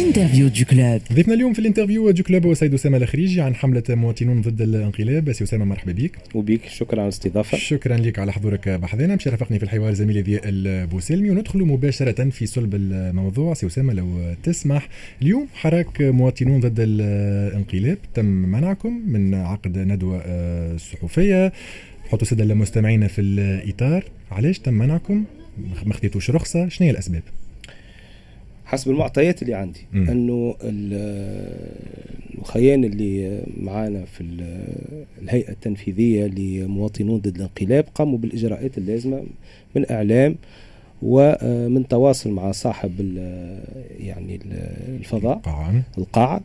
الانترفيو دو كلوب. ضيفنا اليوم في الانترفيو دو كلوب هو سيد أسامة الخريجي عن حملة مواطنون ضد الانقلاب. سي أسامة مرحبا بك. وبيك، شكرا على الاستضافة. شكرا لك على حضورك بحثنا. مش رافقني في الحوار زميلي ضياء البوسلمي، وندخل مباشرة في صلب الموضوع. سي أسامة لو تسمح، اليوم حراك مواطنون ضد الانقلاب تم منعكم من عقد ندوة صحفية. حطوا سادة المستمعين في الإطار، علاش تم منعكم؟ ما خديتوش رخصة؟ شنو هي الأسباب؟ حسب المعطيات اللي عندي انه الخيان اللي معانا في الهيئة التنفيذية لمواطنون ضد الانقلاب قاموا بالإجراءات اللازمة من إعلام ومن تواصل مع صاحب يعني الفضاء القاعة،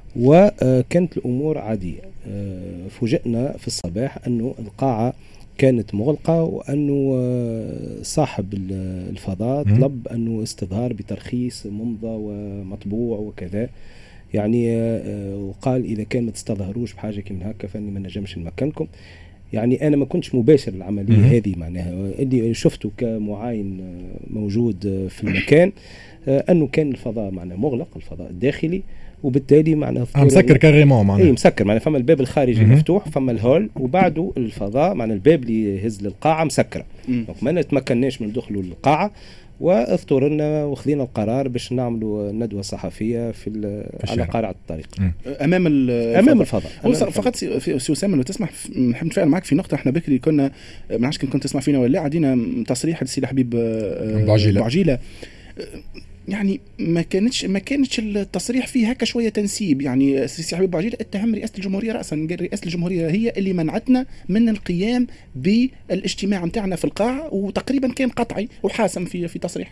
وكانت الأمور عادية. فوجئنا في الصباح أنه القاعة كانت مغلقة، وأنه صاحب الفضاء طلب أنه استظهار بترخيص ممضى ومطبوع وكذا، يعني وقال إذا كان ما تستظهروش بحاجة كم هكا فاني ما نجمش نمكنكم. يعني أنا ما كنتش مباشر العملية هذه، معناها اللي شفته كمعاين موجود في المكان أنه كان الفضاء معناه مغلق، الفضاء الداخلي، وبالتالي معناه مسكر كاريمون معناه. اي مسكر، معناه فما الباب الخارجي مفتوح، فما الهول وبعده الفضاء، معناه الباب اللي يهز للقاعه مسكره. دونك ما نتمكناش من دخلوا للقاعه، واضطررنا وخذينا القرار باش نعملوا ندوه صحفيه على قارعه الطريق امام الفضاء. فقط سي أسامة لو تسمح نحب نتفاعل معك في نقطه. احنا بكري كنا ما نعرفش كنت تسمع فينا ولا لا، عدينا تصريح السي الحبيب بعجيله. يعني ما كانتش التصريح فيه هكا شويه تنسيب. يعني السي حبيب بعجيله اتهم رئاسه الجمهوريه راسا، قال رئاسه الجمهوريه هي اللي منعتنا من القيام بالاجتماع نتاعنا في القاعه، وتقريبا كان قطعي وحاسم في تصريح.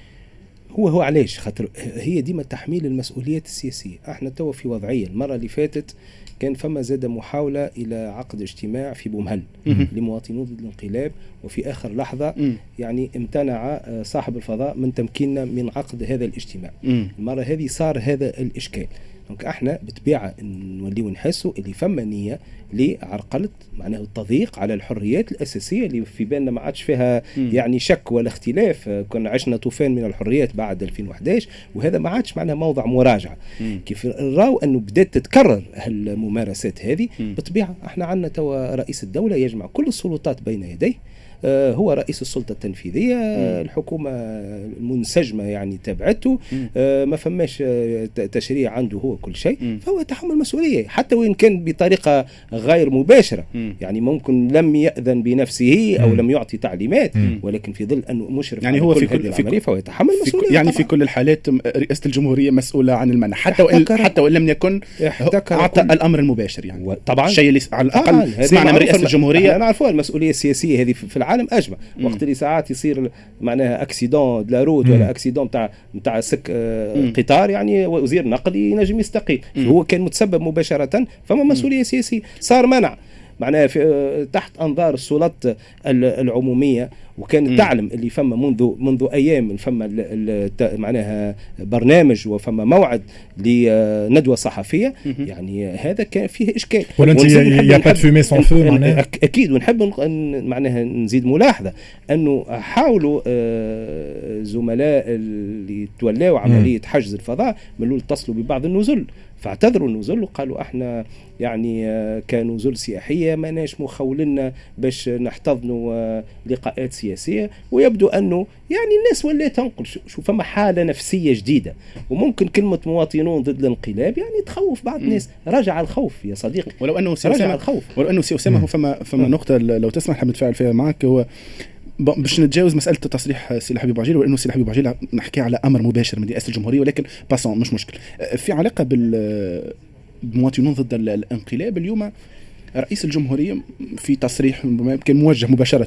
هو علاش؟ خاطر هي ديما تحميل المسؤوليات السياسيه. احنا توا في وضعيه، المره اللي فاتت كان فما زاد محاولة إلى عقد اجتماع في بومهل لمواطنون ضد الانقلاب، وفي آخر لحظة يعني امتنع صاحب الفضاء من تمكيننا من عقد هذا الاجتماع. المرة هذه صار هذا الإشكال. دونك احنا بطبيعة نوليو نحسوا اللي فما نية لعرقلة معناه التضييق على الحريات الأساسية اللي في بالنا ما عادش فيها يعني شك ولا اختلاف. كنا عشنا طوفان من الحريات بعد 2011، وهذا ما عادش معناه موضع مراجعة. كيف نراو أنه بدأت تتكرر هالممارسات هذه، بطبيعة احنا عندنا توا رئيس الدولة يجمع كل السلطات بين يديه، هو رئيس السلطة التنفيذية، الحكومة المنسجمة يعني تبعته، ما فماش تشريع عنده، هو كل شيء، فهو يتحمل مسؤولية حتى وإن كان بطريقة غير مباشرة. يعني ممكن لم يأذن بنفسه أو لم يعطي تعليمات، ولكن في ظل أنه مشرف يعني هو فهو يتحمل مسؤولية. يعني في كل الحالات رئاسة الجمهورية مسؤولة عن المنع، حتى وإن لم يكن أعطى الأمر المباشر. يعني طبعا الشيء اللي على الأقل سمعنا من رئاسة الجمهورية. أنا عارفها المسؤولية السياسية هذه في العالم أجمع. وقت اللي ساعات يصير معناها اكسيدون دلا روت ولا اكسيدون تاع سك قطار، يعني وزير نقل ينجم يستقيل، هو كان متسبب مباشرة، فما مسؤولية سياسية. صار منع معناها تحت أنظار السلطات العمومية، وكانت تعلم اللي فما منذ أيام فما معناها برنامج وفما موعد لندوة صحفية. يعني هذا كان فيه إشكال. ولا أنت يا با فومي سون فو معناها؟ أكيد. ونحب معناها نزيد ملاحظة أنه حاولوا زملاء اللي تولوا عملية حجز الفضاء من اتصلوا ببعض النزل، فاعتذروا النزل وقالوا احنا يعني كنزل سياحية ماناش مخولنا باش نحتضنوا لقاءات سياسية. ويبدو أنه يعني الناس ولات تنقل، شوف فما حالة نفسية جديدة، وممكن كلمة مواطنون ضد الانقلاب يعني تخوف بعض الناس. رجع الخوف يا صديقي، ولو أنه رجع الخوف. ولو أنه سي أسامة فما نقطة لو تسمح حاب نتفاعل فيها معك. هو باش نتجاوز مسألة تصريح سي الحبيب بعجيلة، وإنه سي الحبيب بعجيلة نحكي على أمر مباشر من رئاسة الجمهورية، ولكن باسون مش مشكل في علاقة بمواطنون ضد الانقلاب. اليوم رئيس الجمهورية في تصريح كان موجه مباشرة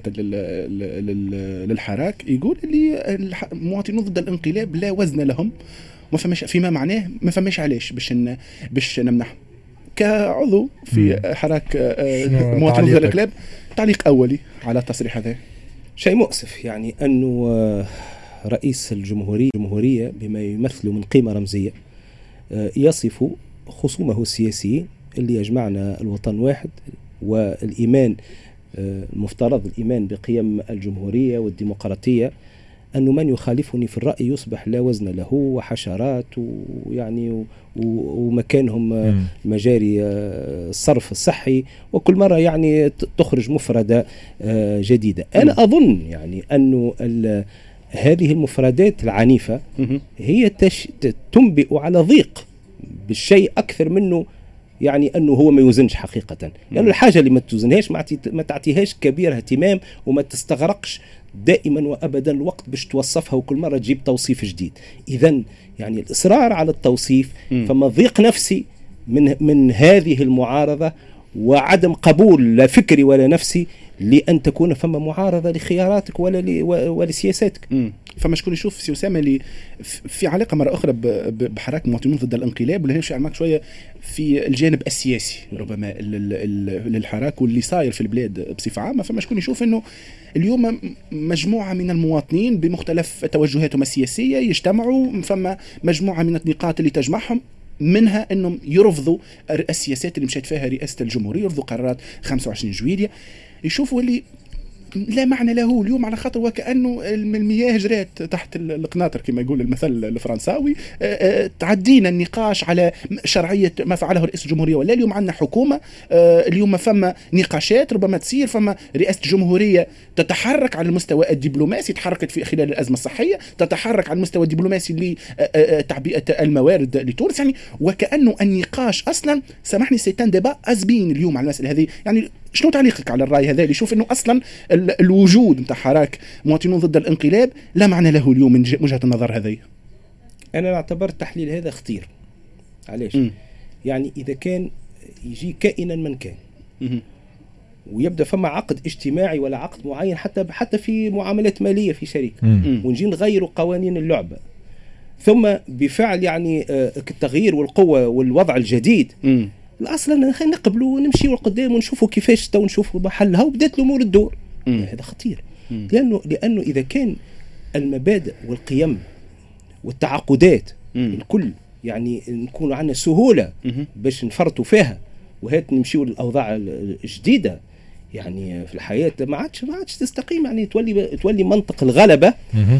للحراك يقول اللي المواطنون ضد الانقلاب لا وزن لهم، ما فماش فيما معناه ما فماش علاش باش نمنح. كعضو في حراك مواطنون ضد الانقلاب، تعليق أولي على التصريح هذا. شيء مؤسف يعني أنه رئيس الجمهورية بما يمثل من قيمة رمزية يصف خصومه السياسيين اللي يجمعنا الوطن واحد، والإيمان المفترض الإيمان بقيم الجمهورية والديمقراطية أنه من يخالفني في الرأي يصبح لا وزن له وحشرات ويعني ومكانهم مجاري الصرف الصحي، وكل مرة يعني تخرج مفردة جديدة. أنا أظن يعني أنه هذه المفردات العنيفة هي تنبئ على ضيق بالشيء أكثر منه يعني أنه هو ما يوزنش حقيقة، لأنه يعني الحاجة اللي ما توزنهاش ما تعطيهاش كبير اهتمام، وما تستغرقش دائما وأبدا الوقت باش توصفها وكل مرة تجيب توصيف جديد. إذن يعني الإصرار على التوصيف فما ضيق نفسي من هذه المعارضة، وعدم قبول لا فكري ولا نفسي لأن تكون فما معارضة لخياراتك ولا لسياساتك. فما شكون يشوف سي أسامة اللي في علاقة مرة أخرى بحراك مواطنون ضد الانقلاب، ولا نمشي معك شوية في الجانب السياسي ربما للحراك واللي صاير في البلاد بصفة عامة. فما شكون يشوف أنه اليوم مجموعة من المواطنين بمختلف توجهاتهم السياسية يجتمعوا، فما مجموعة من النقاط اللي تجمعهم، منها أنهم يرفضوا السياسات اللي مشيت فيها رئاسة الجمهورية، يرفضوا قرارات 25 جويلية، يشوفوا اللي لا معنى له اليوم، على خاطر وكأنه المياه جرات تحت القناطر كما يقول المثل الفرنساوي. تعدينا النقاش على شرعية ما فعله رئيس الجمهورية، ولا اليوم عندنا حكومة، اليوم فما نقاشات ربما تصير، فما رئاسة الجمهورية تتحرك على المستوى الدبلوماسي، تحركت في خلال الأزمة الصحية، تتحرك على المستوى الدبلوماسي لتعبئة الموارد لتونس، يعني وكأنه النقاش أصلا سامحني سيتان ديبا أزبين اليوم على المسألة هذه. يعني شنو تعليقك على الرأي هذا اللي يشوف أنه أصلا الوجود نتاع حراك مواطنون ضد الانقلاب لا معنى له اليوم من وجهة النظر هذه؟ أنا أعتبر التحليل هذا خطير. علاش؟ يعني إذا كان يجي كائنا من كان ويبدأ فما عقد اجتماعي ولا عقد معين، حتى في معاملات مالية في شركة، ونجي نغيروا قوانين اللعبة، ثم بفعل يعني التغيير والقوة والوضع الجديد اصلا خلينا نقبلوا ونمشيوا لقدام ونشوفوا كيفاش تو نشوفوا محلها وبدات الامور الدور. هذا خطير، لانه اذا كان المبادئ والقيم والتعاقدات الكل يعني نكون عندنا سهوله باش نفرطوا فيها وهات نمشيوا للاوضاع الجديده، يعني في الحياه ما عادش تستقيم، يعني تولي منطق الغلبه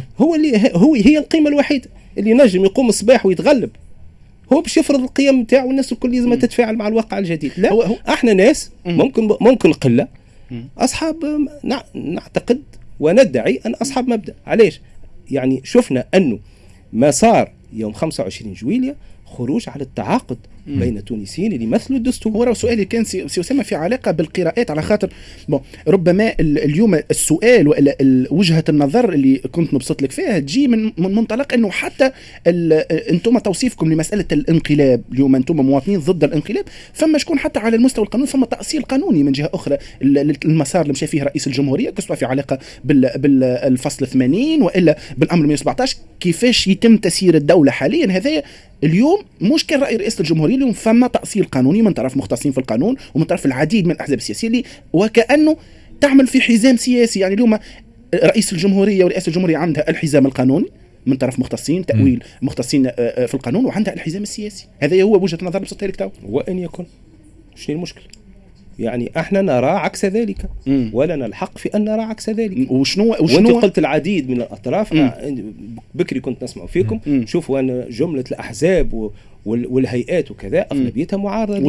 هي القيمه الوحيده اللي نجم يقوم الصباح ويتغلب، هو باش يفرض القيم نتاعو، والناس الكل لازم تتفاعل مع الواقع الجديد. لا احنا ناس ممكن قله اصحاب، نعتقد وندعي ان اصحاب مبدا. علاش؟ يعني شفنا انه ما صار يوم 25 جويلية خروج على التعاقد بين التونسيين اللي يمثلوا الدستور. هو سؤالي كان سي أسامة في علاقة بالقراءات، على خاطر ربما اليوم السؤال ولا وجهة النظر اللي كنت نبسط لك فيها تجي من منطلق انه حتى انتم توصيفكم لمسألة الانقلاب اليوم انتم مواطنين ضد الانقلاب، فما شكون حتى على المستوى القانوني فما تأصيل قانوني من جهة أخرى المسار اللي مشى فيه رئيس الجمهورية، كسوا في علاقة بالفصل 80 وإلا بالأمر 117 كيفاش يتم تسيير الدولة حاليا. هذا اليوم مشكل رأي رئيس الجمهورية، اليوم فما تأصيل قانوني من طرف مختصين في القانون ومن طرف العديد من الأحزاب السياسية اللي وكأنه تعمل في حزام سياسي. يعني اليوم رئيس الجمهورية ورئاسة الجمهورية عندها الحزام القانوني من طرف مختصين تأويل مختصين في القانون، وعندها الحزام السياسي. هذا هو وجهة نظر بسطها لك تو. وإن يكن شنو المشكلة؟ يعني احنا نرى عكس ذلك ولنا الحق في ان نرى عكس ذلك. وشنو وانت قلت العديد من الاطراف. بكري كنت نسمع فيكم شوفوا ان جمله الاحزاب والهيئات وكذا اغلبيتها معارضه.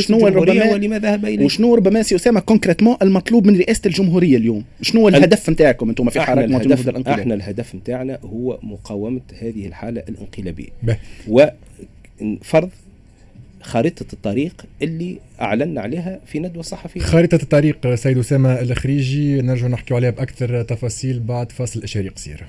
وشنو ربما سي أسامة كونكريتمون المطلوب من رئاسه الجمهوريه اليوم؟ شنو الهدف نتاعكم انتم في حراك مواطنين ضد الانقلاب؟ احنا الهدف نتاعنا هو مقاومه هذه الحاله الانقلابيه وفرض خارطة الطريق اللي أعلنا عليها في ندوة صحفية. خارطة الطريق سيد أسامة الخريجي نرجع نحكي عليها بأكثر تفاصيل بعد فاصل إشاري قصير.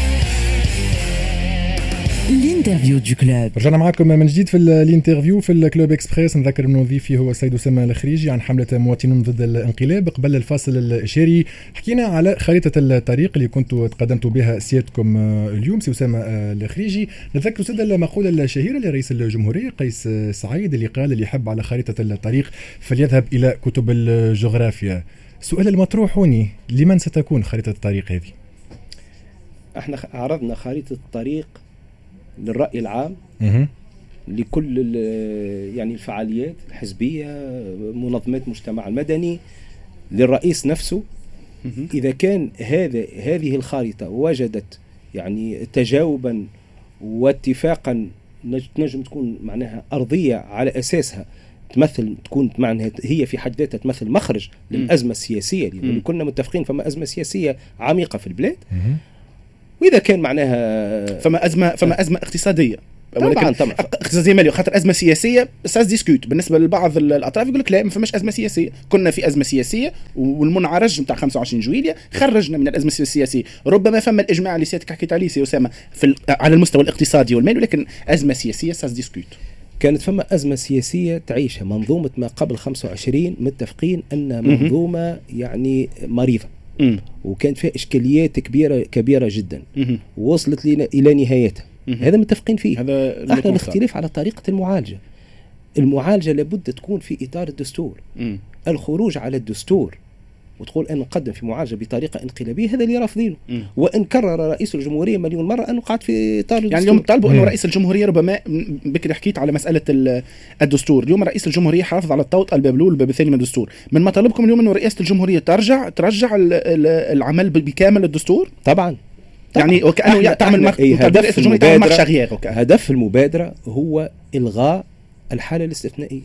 الانترفيو دو كلوب. رجعنا معكم من جديد في الانترفيو في الكلوب اكسبريس. نذكر انه ضيفي هو السيد أسامة الخريجي عن حملة مواطنون ضد الانقلاب. قبل الفاصل الإشاري حكينا على خريطة الطريق اللي كنتوا تقدمتوا بها سيادتكم اليوم سي أسامة الخريجي. نتذكر سيد المقولة الشهيرة لرئيس الجمهورية قيس سعيد اللي قال اللي يحب على خريطة الطريق فليذهب إلى كتب الجغرافيا. السؤال المطروح هوني لمن ستكون خريطة الطريق هذه؟ احنا عرضنا خريطة الطريق للرأي العام لكل يعني الفعاليات الحزبية منظمات مجتمع المدني للرئيس نفسه. إذا كان هذه الخارطة وجدت يعني تجاوبا واتفاقا نجم تكون معناها أرضية على أساسها تكون معناها هي في حد ذاتها تمثل مخرج للأزمة السياسية اللي كنا متفقين فما أزمة سياسية عميقة في البلاد. وإذا كان معناها فما أزمة اقتصادية طبعا اقتصادية مالية، خاطر أزمة سياسية ساس ديسكوت بالنسبة لبعض الأطراف يقول لك لا ما فماش أزمة سياسية. كنا في أزمة سياسية والمنعرج نتاع 25 جويلية خرجنا من الأزمة السياسية. ربما فما الإجماع اللي سيادتك حكيت عليه سي أسامة على المستوى الاقتصادي والمالي، ولكن أزمة سياسية ساس ديسكوت. كانت فما أزمة سياسية تعيشها منظومة ما قبل 25 متفقين أن منظومة يعني مريضة وكانت فيها إشكاليات كبيرة جدا ووصلت لنا إلى نهايتها. هذا متفقين فيه. احنا الاختلاف على طريقة المعالجة لابد تكون في إطار الدستور. الخروج على الدستور وتقول أن نقدم في معالجة بطريقة انقلابية هذا اللي رافضينه. وإن كرر رئيس الجمهورية مليون مرة أنه قاعد في إطار الدستور. يعني اليوم طالبوا أنه رئيس الجمهورية ربما بكري حكيت على مسألة الدستور. اليوم رئيس الجمهورية حافظ على الطوط الباب الأول والباب الثاني من الدستور. من مطالبكم اليوم أنه رئاسة الجمهورية ترجع العمل بكامل الدستور. طبعا يعني وكأنه تعمل رئيس الجمهورية تعمل مارش أغيير. هدف المبادرة هو إلغاء الحالة الاستثنائية.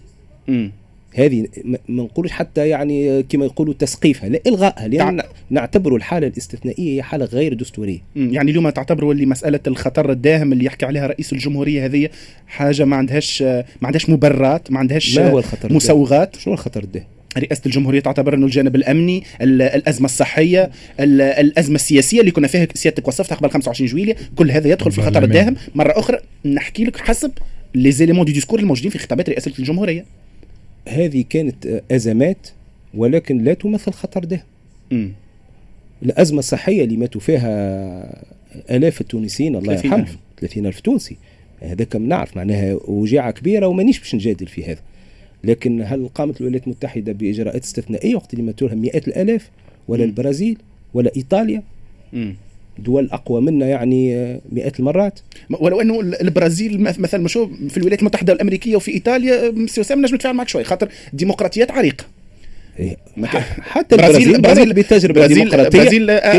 هذه ما نقولش حتى يعني كما يقولوا تسقيفها، لا إلغائها، لأن نعتبر الحالة الاستثنائية هي حالة غير دستورية. يعني اليوم تعتبروا اللي مسألة الخطر الداهم اللي يحكي عليها رئيس الجمهورية هذه حاجة ما عندهاش مبررات، ما عندهاش مسوغات. شنو الخطر الداهم؟ رئاسة الجمهورية تعتبر أنه الجانب الأمني، الأزمة الصحية، الأزمة السياسية اللي كنا فيها سيادتك وصفتها قبل 25 جويلية، كل هذا يدخل في الخطر الداهم. مرة أخرى نحكي لك حسب لي زيليمون دي ديسكور الموجودين في خطابات رئاسة الجمهورية. هذه كانت أزمات ولكن لا تمثل خطر داهم. الأزمة الصحية اللي ماتوا فيها آلاف التونسيين الله يرحمهم 30,000 تونسي، هذا كم نعرف معناها وجيعة كبيرة ومانيش باش نجادل في هذا. لكن هل قامت الولايات المتحدة بإجراءات استثنائية وقت اللي ماتوا لها مئات الآلاف؟ ولا البرازيل ولا إيطاليا؟ دول أقوى منا يعني مئات المرات. ولو أنه البرازيل مثلا مشو في الولايات المتحدة الأمريكية وفي إيطاليا سيسام نجم نتفاعل معك شوي خاطر ديمقراطيات عريقة. حتى البرازيل بتجربة ديمقراطية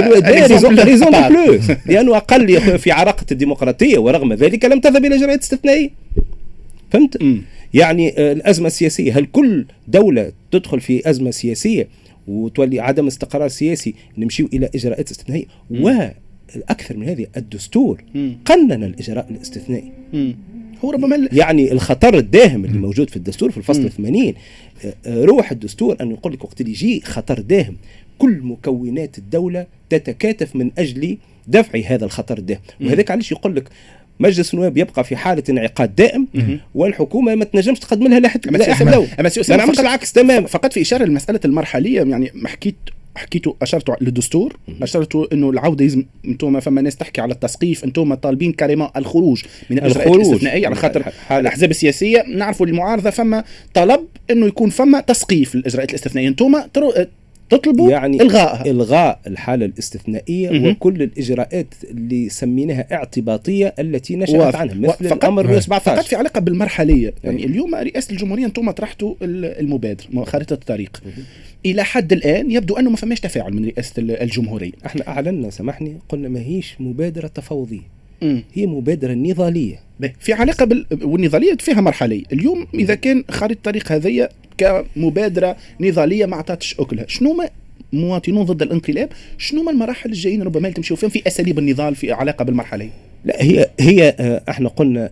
لأنه أقل في عراقة الديمقراطية، ورغم ذلك لم تذهب إلى إجراءات استثنائية. فهمت؟ يعني الأزمة السياسية، هل كل دولة تدخل في أزمة سياسية وتولي عدم استقرار سياسي نمشيو إلى إجراءات استثنائية؟ والأكثر من هذه الدستور قنن الإجراء الاستثنائي. هو ربما يعني الخطر الداهم اللي موجود في الدستور في الفصل 80 روح الدستور أن يقول لك وقت اللي يجي خطر داهم كل مكونات الدولة تتكاتف من أجل دفع هذا الخطر الداهم. وهذاك علاش يقول لك مجلس النواب يبقى في حالة انعقاد دائم والحكومة ما تنجمش تقدم لها لا حتى ما نعملش العكس تمام. فقط في إشارة لمسألة المرحلية، يعني ما حكيتوا أشرتوا للدستور، أشرتوا إنه العودة يزم. أنتم فما ناس تحكي على التسقيف، أنتم طالبين كريما الخروج من الإجراءات الاستثنائية على خاطر الأحزاب السياسية. نعرفوا المعارضة فما طلب إنه يكون فما تسقيف للإجراءات الاستثنائية، أنتم تطلبوا يعني إلغاء الحالة الاستثنائية وكل الإجراءات اللي سميناها اعتباطية التي نشأت عنها مثل الأمر 117. فقط في علاقة بالمرحلية. يعني اليوم رئاسة الجمهورية أنتم طرحتوا المبادرة خارطة الطريق. إلى حد الآن يبدو أنه ما فماش تفاعل من رئاسة الجمهورية. احنا أعلنا سامحني قلنا ما هيش مبادرة تفاوضية، هي مبادرة نضالية. في علاقة والنضالية فيها مرحلية. اليوم إذا كان خارطة الطريق هذه كمبادرة نضالية ما عطاتش أكلها، شنو ما مواطنون ضد الانقلاب، شنو ما المراحل الجايين ربما تمشيوا فيهم في أساليب النضال في علاقة بالمرحلة؟ لا هي احنا قلنا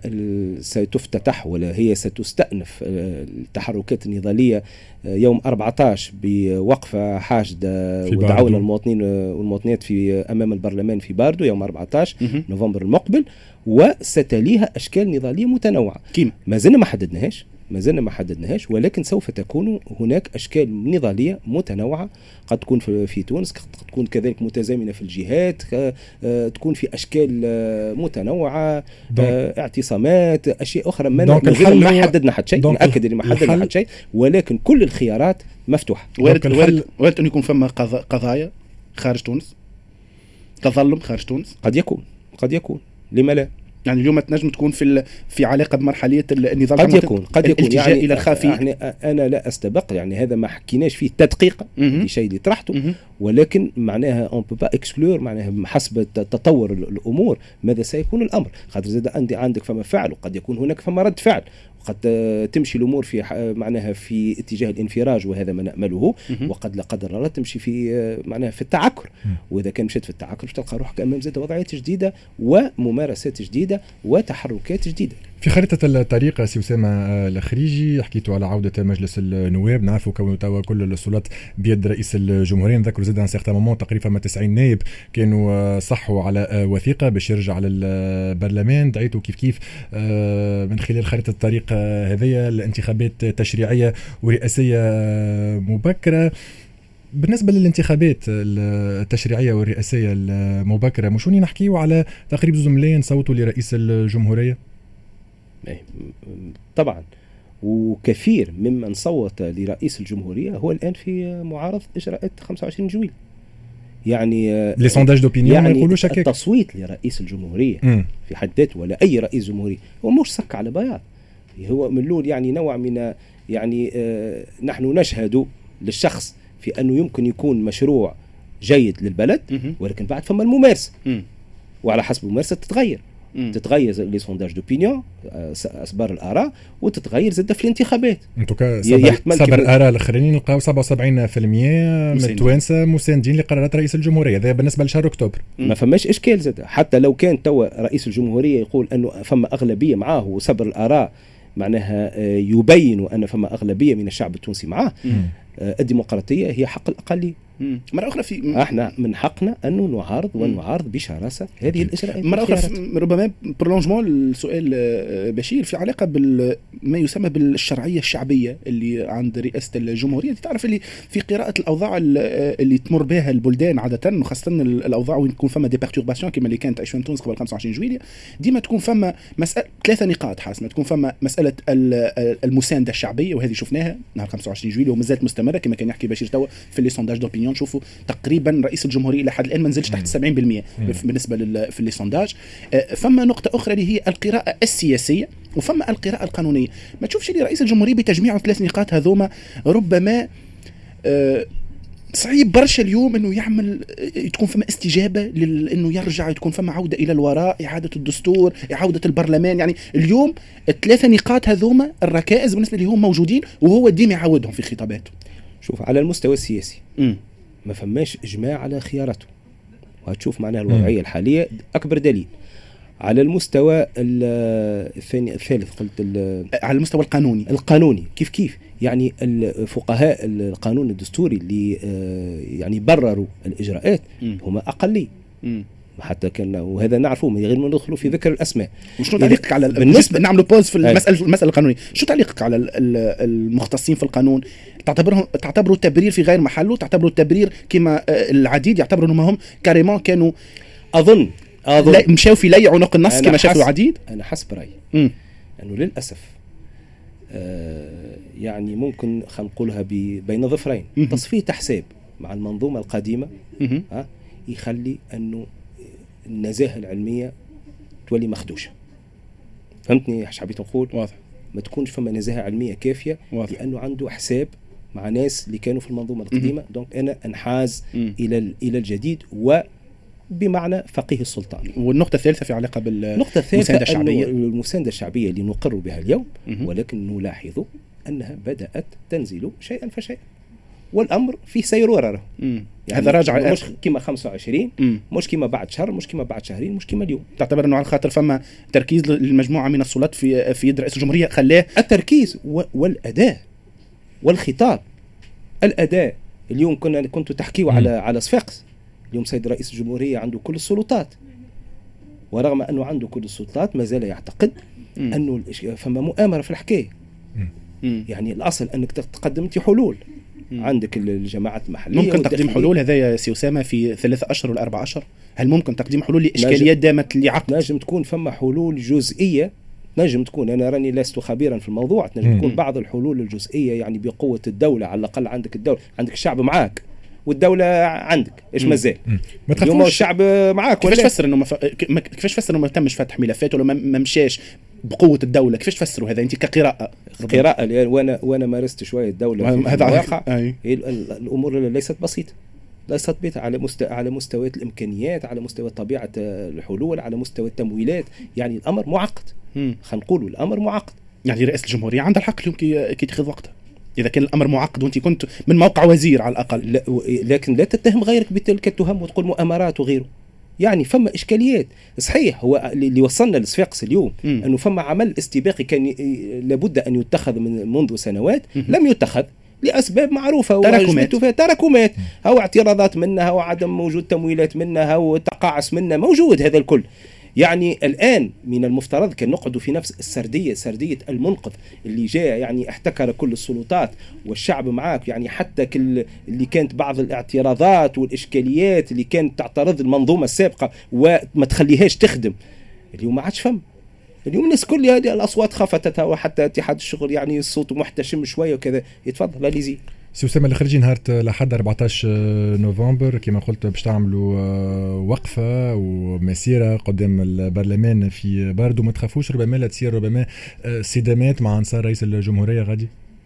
ستفتتح ولا هي ستستأنف التحركات النضالية يوم 14 بوقفة حاشدة ودعونا المواطنين والمواطنات في أمام البرلمان في باردو يوم 14 نوفمبر المقبل، وستليها أشكال نضالية متنوعة. ما زلنا ما حددناهاش ولكن سوف تكون هناك أشكال نضالية متنوعة، قد تكون في تونس، قد تكون كذلك متزامنة في الجهات، تكون في أشكال متنوعة، اعتصامات، أشياء أخرى. ما حددنا حد شيء، نأكد أن ما حددنا حد شيء، ولكن كل الخيارات مفتوحة. وارد أن يكون فما قضايا خارج تونس، تظلم خارج تونس، قد يكون لما لا. يعني اليوم تنجم تكون في علاقه بمرحليه النظام، قد يكون يعني الى الخافي. انا لا استبق، يعني هذا ما حكيناش فيه تدقيقا الشيء اللي طرحته، ولكن معناها اون بو با اكسكلور، معناها حسب تطور الامور ماذا سيكون الامر. خاطر زاد عندك فما فعل، وقد يكون هناك فما رد فعل، وقد تمشي الامور في معناها في اتجاه الانفراج، وهذا ما نامله، وقد لا قدر الله تمشي في معناها في التعكر، واذا كان مشيت في التعكر تلقى روحك امام زاد وضعيات جديده وممارسات جديده وتحركات جديده. في خريطة الطريق سي أسامة الخريجي حكيتوا على عودة مجلس النواب، نعرفوا كونه توا كل السلطات بيد رئيس الجمهورية، نذكروا زاد عن سيغتا مومون تقريبا 90 نائب كانوا صحوا على وثيقة باش يرجع على البرلمان، دعيتوا كيف من خلال خريطة الطريق هذه الانتخابات تشريعية ورئاسية مبكرة. بالنسبة للانتخابات التشريعية والرئاسية المبكرة مشوني نحكيوا على تقريبا 2 ملايين صوتوا لرئيس الجمهورية؟ طبعا، وكثير ممن صوت لرئيس الجمهورية هو الآن في معارضة إجراءات 25 جويل. يعني لي سونداج دوبينيون يعني ما يقولوش هكاك. التصويت لرئيس الجمهورية في حد ذاته ولا أي رئيس جمهورية هو مش سك على بياض، هو من لول يعني نوع من يعني نحن نشهد للشخص في أنه يمكن يكون مشروع جيد للبلد، ولكن بعد فما الممارسة، وعلى حسب الممارسة تتغير لي سونداج دوبينيون، اسبار الاراء، وتتغير زاد في الانتخابات. انتوكا صبر الاراء الاخرين نلقاو 77% من التوانسه مساندين لقرارات رئيس الجمهوريه، هذا بالنسبه لشهر اكتوبر. ما فماش اشكال زاد، حتى لو كان توا رئيس الجمهوريه يقول انه فما اغلبيه معاه وصبر الاراء معناها يبين ان فما اغلبيه من الشعب التونسي معاه. الديمقراطيه هي حق الاقليه. مرة أخرى احنا من حقنا أنه نعارض ونعارض بشراسة هذه الإجراءات. مرة أخرى ربما برولونجمون السؤال بشير في علاقة بما يسمى بالشرعية الشعبية اللي عند رئاسة الجمهورية. تعرف اللي في قراءة الأوضاع اللي تمر بها البلدان عادة، وخاصة الأوضاع وين تكون فما دي بيرتورباسيون كما اللي كانت تعيش في تونس قبل 25 جويلية، ديما تكون فما مسألة 3 نقاط حاسمة. تكون فما مسألة المساندة الشعبية، وهذه شفناها نهار 25 جويلية ومازالت مستمرة كما كان يحكي بشير توا في لي سونداج دوبينيون. نشوفوا تقريبا رئيس الجمهورية لحد الآن ما نزلش تحت 70% بالنسبة في الليسونداج. فما نقطة أخرى اللي هي القراءة السياسية وفما القراءة القانونية. ما تشوفش لي رئيس الجمهورية بتجميع 3 نقاط هذوما ربما صعيب برشا اليوم انه يعمل تكون فما استجابه انه يرجع تكون فما عوده الى الوراء، اعاده الدستور، اعاده البرلمان. يعني اليوم 3 نقاط هذوما الركائز بالنسبه لي هم موجودين، وهو ديما يعاودهم في خطاباته. شوف على المستوى السياسي ما فماش اجماع على خياراته، وهتشوف معناها الوضعيه الحاليه اكبر دليل. على المستوى الثالث قلت على المستوى القانوني كيف يعني الفقهاء القانون الدستوري اللي يعني برروا الاجراءات هم اقليه حتى كان، وهذا نعرفه من غير ما ندخلوا في ذكر الاسماء. وشنو تعليقك على بالنسبه نعملوا بوز في المساله القانونيه؟ شو تعليقك على المختصين في القانون؟ تعتبروا التبرير في غير محله؟ تعتبروا التبرير كما العديد يعتبروا انهم هم كاريمون كانوا اظن مشاو في لي عنق النص كما شافوا العديد؟ انا حسب رايي انه للاسف يعني ممكن خلينا نقولها بين ظفرين، تصفيه حساب مع المنظومه القديمه يخلي انه النزاهه العلميه تولي مخدوشه. فهمتني ايش حبيت نقول؟ واضح. ما تكونش فما نزاهه علميه كافيه، واضح. لانه عنده حساب مع ناس اللي كانوا في المنظومه القديمه. دونك انا انحاز الى الجديد وبمعنى فقيه السلطان. والنقطه الثالثه في علاقه بالمسانده الشعبيه. المسانده الشعبيه اللي نقر بها اليوم، ولكن نلاحظ انها بدات تنزل شيئا فشيئا، والامر فيه سيروره. يعني هذا راجع مش كما 25 مش كما بعد شهر، مش كما بعد شهرين، مش كما اليوم. تعتبر انه على خاطر فما تركيز للمجموعه من السلطات في يد رئيس الجمهوريه خلاه التركيز والاداء والخطاب. الاداء اليوم كنت تحكيوا على صفاقس. اليوم سيد رئيس الجمهوريه عنده كل السلطات، ورغم انه عنده كل السلطات ما زال يعتقد انه فما مؤامره في الحكايه. يعني الاصل انك تقدم حلول. عندك الجماعات المحليه ممكن تقديم حلول هذا يا سي أسامة في 3 أشهر ولا 4 أشهر؟ هل ممكن تقديم حلول لإشكاليات دامت لعقد؟ نجم تكون فما حلول جزئيه، نجم تكون، انا راني لست خبيرا في الموضوع، نجم تكون بعض الحلول الجزئيه يعني بقوه الدوله. على الاقل عندك الدوله، عندك الشعب معاك، والدوله عندك ايش مازال. ما اليوم تخافوش الشعب معاك. كيفاش تفسر انه كيفاش تفسر انه ما تمش فتح ملفات ولا ما مشاش بقوه الدوله؟ كيفاش تفسروا هذا انت كقراءه؟ وانا مارست شويه الدوله هذا الواقع. الامور ليست بسيطه، ليست بيت على مستوى الامكانيات، على مستوى طبيعه الحلول، على مستوى التمويلات. يعني الامر معقد، خلينا نقولوا الامر معقد. يعني رئاسه الجمهوريه عندها الحق اليوم كي تاخذ وقتها اذا كان الامر معقد وانت كنت من موقع وزير على الاقل. لكن لا تتهم غيرك بتلك التهم وتقول مؤامرات وغيره. يعني فما اشكاليات صحيح. هو اللي وصلنا لصفاقس اليوم انه فما عمل استباقي كان لابد ان يتخذ منذ سنوات، لم يتخذ لاسباب معروفه تراكمات او اعتراضات منها وعدم وجود تمويلات منها وتقاعس منها موجود هذا الكل. يعني الآن من المفترض كان نقعد في نفس سردية المنقذ اللي جاء يعني احتكر كل السلطات والشعب معاك. يعني حتى اللي كانت بعض الاعتراضات والإشكاليات اللي كانت تعترض المنظومة السابقة وما تخليهاش تخدم، اليوم ما عادش فهم. اليوم الناس كل هذه الأصوات خفتتها، وحتى اتحاد الشغل يعني الصوت محتشم شوية وكذا. يتفضل ليزي. سي أسامة الخريجي نهار لحد 14 نوفمبر كما قلت باش تعملوا وقفة ومسيرة قدام البرلمان في باردو. ما تخافوش ربما لا تصير ربما صدامات مع أنصار رئيس الجمهورية غادي؟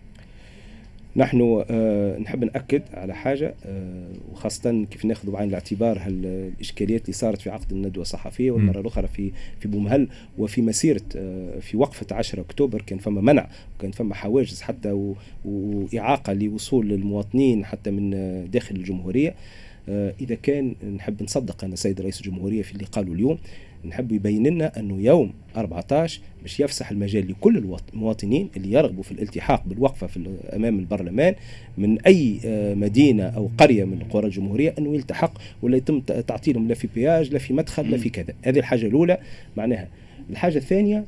نحن نحب نأكد على حاجة، وخاصة كيف ناخذ بعين الاعتبار الإشكاليات اللي صارت في عقد الندوة الصحفية والمرة الأخرى في بومهل وفي مسيرة في وقفة 10 أكتوبر. كان فما منع وكان فما حواجز حتى وإعاقة لوصول المواطنين حتى من داخل الجمهورية. إذا كان نحب نصدق أنا سيد رئيس الجمهورية في اللي قالوا اليوم، نحب يبين لنا أنه يوم 14 باش يفسح المجال لكل المواطنين اللي يرغبوا في الالتحاق بالوقفة أمام البرلمان من أي مدينة أو قرية من قرى الجمهورية أنه يلتحق، ولا يتم تعطيلهم لا في بياج لا في مدخل لا في كذا. هذه الحاجة الأولى معناها. الحاجة الثانية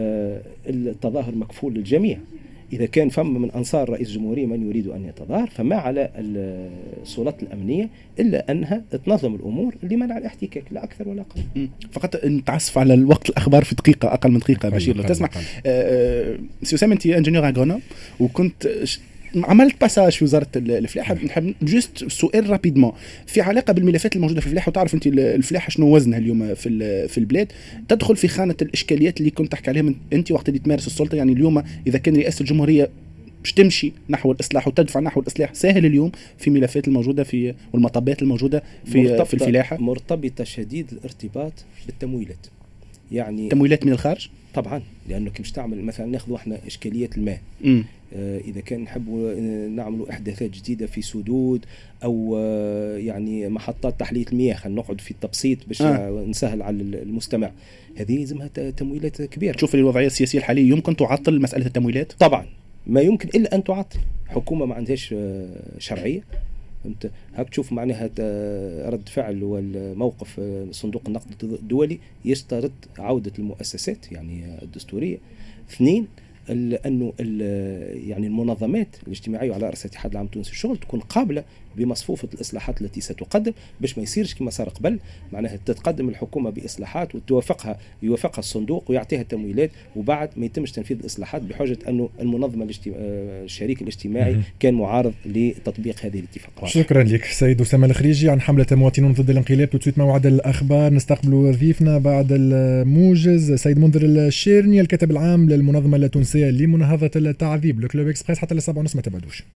التظاهر مكفول للجميع. إذا كان فما من أنصار رئيس الجمهورية من يريد أن يتظاهر فما على السلطات الأمنية إلا أنها تنظم الأمور لمنع الاحتكاك، لا أكثر ولا أقل. فقط نتعسف على الوقت الأخبار في دقيقة أقل من دقيقة. بشير لو تسمع سي أسامة أنت انجينيور أغرونوم وكنت عملت باساج في وزاره الفلاحه. نحب جست سؤال رابيدمون في علاقه بالملفات الموجوده في الفلاحه. وتعرف انت الفلاحه شنو وزنها اليوم في البلاد، تدخل في خانه الاشكاليات اللي كنت تحكي عليهم انت وقت اللي تمارس السلطه. يعني اليوم اذا كان رئاسه الجمهوريه باش تمشي نحو الاصلاح وتدفع نحو الاصلاح سهل اليوم في ملفات الموجوده في والمطبات الموجوده في الفلاحه مرتبطه شديد الارتباط بالتمويلات. يعني تمويلات من الخارج طبعا، لانه كي باش تعمل مثلا ناخذوا احنا اشكاليه الماء. إذا كان نحبوا نعملوا إحداثات جديدة في سدود أو يعني محطات تحلية المياه، خلينا نقعد في التبسيط باش نسهل على المستمع، هذه لازمها تمويلات كبيرة. تشوف الوضعية السياسية الحالية يمكن تعطل مسألة التمويلات؟ طبعا ما يمكن إلا أن تعطل. حكومة ما عندهاش شرعية، فهمت؟ هاك تشوف معناها رد فعل والموقف صندوق النقد الدولي يشترط عودة المؤسسات يعني الدستورية. 2 أنه يعني المنظمات الاجتماعية على رأس الاتحاد العام التونسي للشغل تكون قابلة بمصفوفة الإصلاحات التي ستقدم، باش ما يصيرش كما صار قبل معناها تتقدم الحكومة بإصلاحات يوافقها الصندوق ويعطيها تمويلات وبعد ما يتمش تنفيذ الإصلاحات بحجة أنه المنظمة الشريك الاجتماعي كان معارض لتطبيق هذه الاتفاقات. شكرا لك سيد أسامة الخريجي عن حملة مواطنون ضد الانقلاب. تسويت موعد الأخبار نستقبل ضيفنا بعد الموجز سيد منذر الشيرني الكاتب العام للمنظمة التونسية لمناهضة التعذيب. لو كلوب إكسبريس حتى 7:30 ما تبعدوش.